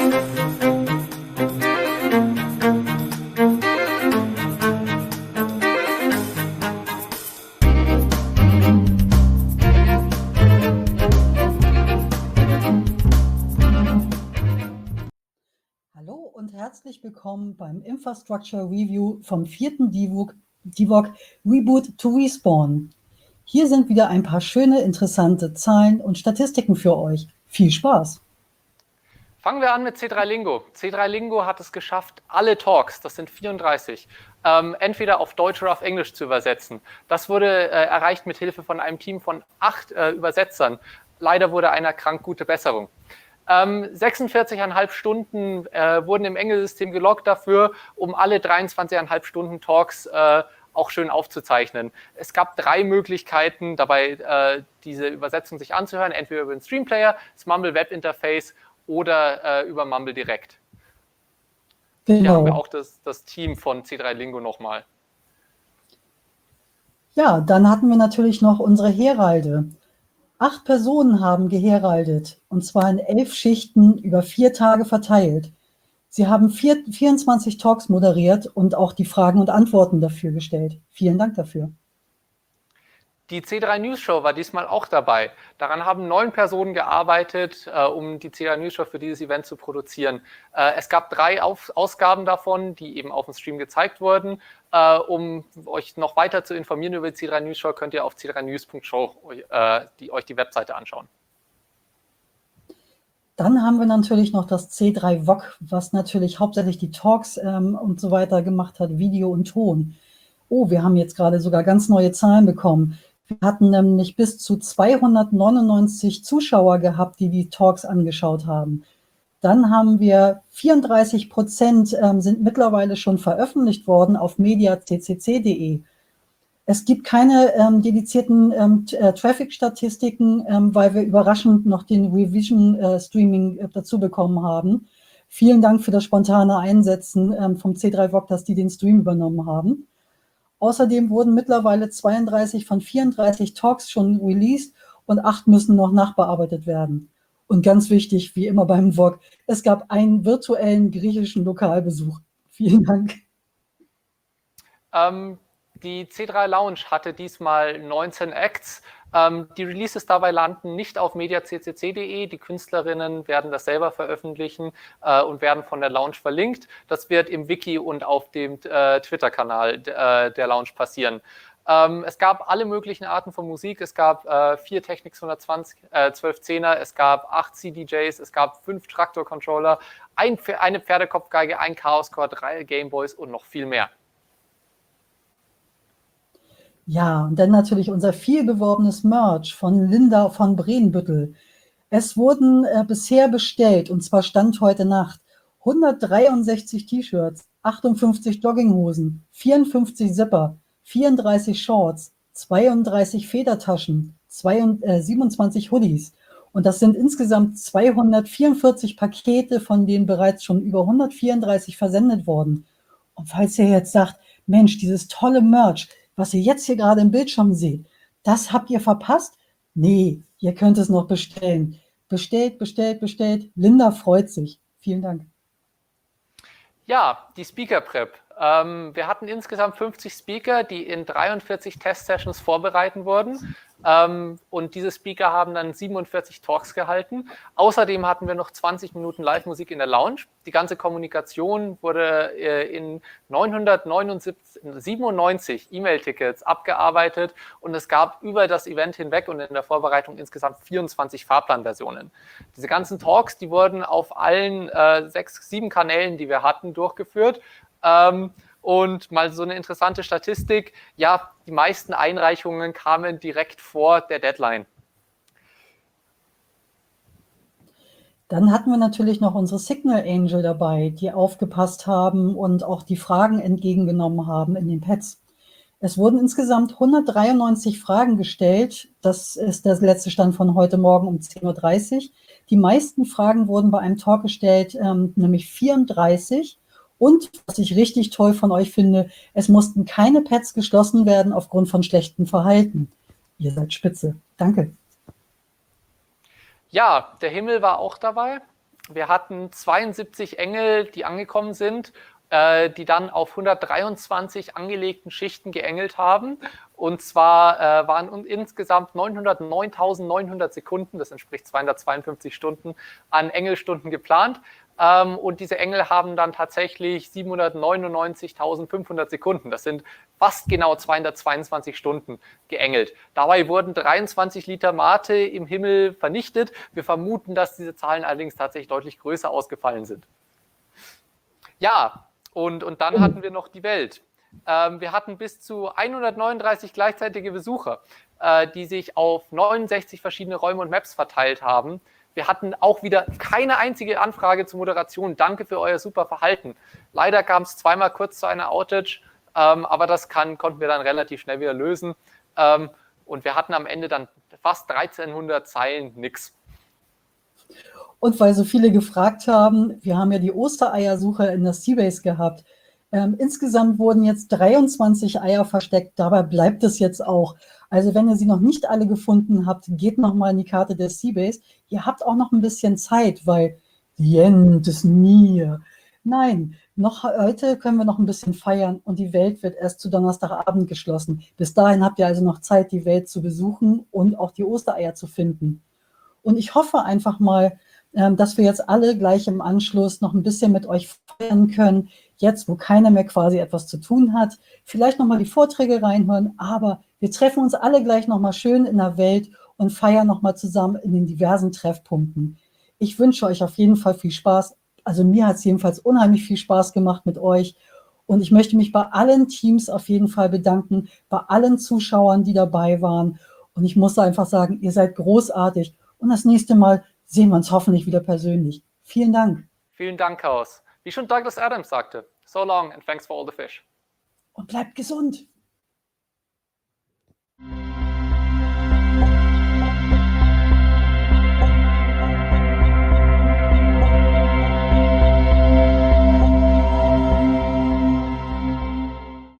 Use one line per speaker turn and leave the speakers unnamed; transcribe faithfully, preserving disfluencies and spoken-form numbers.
Hallo und herzlich willkommen beim Infrastructure Review vom vierten D V O G, D V O G Reboot to Respawn. Hier sind wieder ein paar schöne, interessante Zahlen und Statistiken für euch. Viel Spaß!
Fangen wir an mit C drei Lingo. C drei Lingo hat es geschafft, alle Talks, das sind vierunddreißig, ähm, entweder auf Deutsch oder auf Englisch zu übersetzen. Das wurde äh, erreicht mit Hilfe von einem Team von acht äh, Übersetzern. Leider wurde einer krank, gute Besserung. Ähm, sechsundvierzig Komma fünf Stunden äh, wurden im Engelsystem geloggt dafür, um alle dreiundzwanzig Komma fünf Stunden Talks äh, auch schön aufzuzeichnen. Es gab drei Möglichkeiten, dabei äh, diese Übersetzung sich anzuhören, entweder über den Streamplayer, das Mumble Web Interface oder äh, über Mumble direkt.
Genau.
Hier haben wir auch das, das Team von C drei Lingo nochmal.
Ja, dann hatten wir natürlich noch unsere Heralde. Acht Personen haben geheraldet, und zwar in elf Schichten über vier Tage verteilt. Sie haben vier, vierundzwanzig Talks moderiert und auch die Fragen und Antworten dafür gestellt. Vielen Dank dafür.
Die C drei News Show war diesmal auch dabei. Daran haben neun Personen gearbeitet, äh, um die C drei News Show für dieses Event zu produzieren. Äh, es gab drei Auf Ausgaben davon, die eben auf dem Stream gezeigt wurden. Äh, um euch noch weiter zu informieren über die C drei News Show, könnt ihr auf c drei news punkt show äh, die, euch die Webseite anschauen.
Dann haben wir natürlich noch das C drei V O G, was natürlich hauptsächlich die Talks ähm, und so weiter gemacht hat, Video und Ton. Oh, wir haben jetzt gerade sogar ganz neue Zahlen bekommen. Wir hatten nämlich bis zu zweihundertneunundneunzig Zuschauer gehabt, die die Talks angeschaut haben. Dann haben wir vierunddreißig Prozent ähm, sind mittlerweile schon veröffentlicht worden auf media c c c punkt de. Es gibt keine ähm, dedizierten ähm, äh, Traffic-Statistiken, ähm, weil wir überraschend noch den Revision-Streaming äh, dazu bekommen haben. Vielen Dank für das spontane Einsetzen ähm, vom C drei V O G, dass die den Stream übernommen haben. Außerdem wurden mittlerweile zweiunddreißig von vierunddreißig Talks schon released und acht müssen noch nachbearbeitet werden. Und ganz wichtig, wie immer beim V O G, es gab einen virtuellen griechischen Lokalbesuch. Vielen Dank.
Ähm, die C drei Lounge hatte diesmal neunzehn Acts. Ähm, die Releases dabei landen nicht auf media c c c punkt de. Die Künstlerinnen werden das selber veröffentlichen äh, und werden von der Lounge verlinkt. Das wird im Wiki und auf dem äh, Twitter-Kanal äh, der Lounge passieren. Ähm, es gab alle möglichen Arten von Musik. Es gab äh, vier Technics hundertzwanzig, äh, zwölf Zehner, es gab acht C D Js, es gab fünf Traktor-Controller, ein, eine Pferdekopfgeige, ein Chaos-Core, drei Gameboys und noch viel mehr.
Ja, und dann natürlich unser viel beworbenes Merch von Linda von Brehenbüttel. Es wurden äh, bisher bestellt, und zwar Stand heute Nacht, hundertdreiundsechzig T-Shirts, achtundfünfzig Jogginghosen, vierundfünfzig Zipper, vierunddreißig Shorts, zweiunddreißig Federtaschen, siebenundzwanzig Hoodies. Und das sind insgesamt zweihundertvierundvierzig Pakete, von denen bereits schon über hundertvierunddreißig versendet wurden. Und falls ihr jetzt sagt, Mensch, dieses tolle Merch, was ihr jetzt hier gerade im Bildschirm seht, das habt ihr verpasst? Nee, ihr könnt es noch bestellen. Bestellt, bestellt, bestellt. Linda freut sich. Vielen Dank.
Ja, die Speaker Prep. Ähm, wir hatten insgesamt fünfzig Speaker, die in dreiundvierzig Test-Sessions vorbereiten wurden. Ähm, und diese Speaker haben dann siebenundvierzig Talks gehalten. Außerdem hatten wir noch zwanzig Minuten Live-Musik in der Lounge. Die ganze Kommunikation wurde äh, in neunhundertsiebenundneunzig E-Mail-Tickets abgearbeitet und es gab über das Event hinweg und in der Vorbereitung insgesamt vierundzwanzig Fahrplanversionen. Diese ganzen Talks, die wurden auf allen äh, sechs, sieben Kanälen, die wir hatten, durchgeführt. Ähm, Und mal so eine interessante Statistik, ja, die meisten Einreichungen kamen direkt vor der Deadline.
Dann hatten wir natürlich noch unsere Signal Angel dabei, die aufgepasst haben und auch die Fragen entgegengenommen haben in den Pads. Es wurden insgesamt hundertdreiundneunzig Fragen gestellt. Das ist der letzte Stand von heute Morgen um zehn Uhr dreißig. Die meisten Fragen wurden bei einem Talk gestellt, ähm, nämlich vierunddreißig. Und, was ich richtig toll von euch finde, es mussten keine Pads geschlossen werden aufgrund von schlechtem Verhalten. Ihr seid spitze. Danke.
Ja, der Himmel war auch dabei. Wir hatten zweiundsiebzig Engel, die angekommen sind, äh, die dann auf hundertdreiundzwanzig angelegten Schichten geengelt haben. Und zwar äh, waren insgesamt neunhundertneuntausendneunhundert Sekunden, das entspricht zweihundertzweiundfünfzig Stunden, an Engelstunden geplant. Ähm, und diese Engel haben dann tatsächlich siebenhundertneunundneunzigtausendfünfhundert Sekunden, das sind fast genau zweihundertzweiundzwanzig Stunden geengelt. Dabei wurden dreiundzwanzig Liter Mate im Himmel vernichtet. Wir vermuten, dass diese Zahlen allerdings tatsächlich deutlich größer ausgefallen sind. Ja, und, und dann hatten wir noch die Welt. Ähm, wir hatten bis zu hundertneununddreißig gleichzeitige Besucher, äh, die sich auf neunundsechzig verschiedene Räume und Maps verteilt haben. Wir hatten auch wieder keine einzige Anfrage zur Moderation. Danke für euer super Verhalten. Leider kam es zweimal kurz zu einer Outage, ähm, aber das kann, konnten wir dann relativ schnell wieder lösen. Ähm, und wir hatten am Ende dann fast dreizehnhundert Zeilen nix.
Und weil so viele gefragt haben, wir haben ja die Ostereiersuche in der Seabase gehabt. Ähm, insgesamt wurden jetzt dreiundzwanzig Eier versteckt, dabei bleibt es jetzt auch. Also wenn ihr sie noch nicht alle gefunden habt, geht nochmal in die Karte der Seabase. Ihr habt auch noch ein bisschen Zeit, weil the end is near. Nein, noch heute können wir noch ein bisschen feiern und die Welt wird erst zu Donnerstagabend geschlossen. Bis dahin habt ihr also noch Zeit, die Welt zu besuchen und auch die Ostereier zu finden. Und ich hoffe einfach mal, dass wir jetzt alle gleich im Anschluss noch ein bisschen mit euch feiern können, jetzt wo keiner mehr quasi etwas zu tun hat, vielleicht nochmal die Vorträge reinhören, aber wir treffen uns alle gleich nochmal schön in der Welt und feiern nochmal zusammen in den diversen Treffpunkten. Ich wünsche euch auf jeden Fall viel Spaß, also mir hat es jedenfalls unheimlich viel Spaß gemacht mit euch und ich möchte mich bei allen Teams auf jeden Fall bedanken, bei allen Zuschauern, die dabei waren und ich muss einfach sagen, ihr seid großartig und das nächste Mal sehen wir uns hoffentlich wieder persönlich. Vielen Dank.
Vielen Dank, Chaos. Wie schon Douglas Adams sagte, so long and thanks for all the fish.
Und bleibt gesund.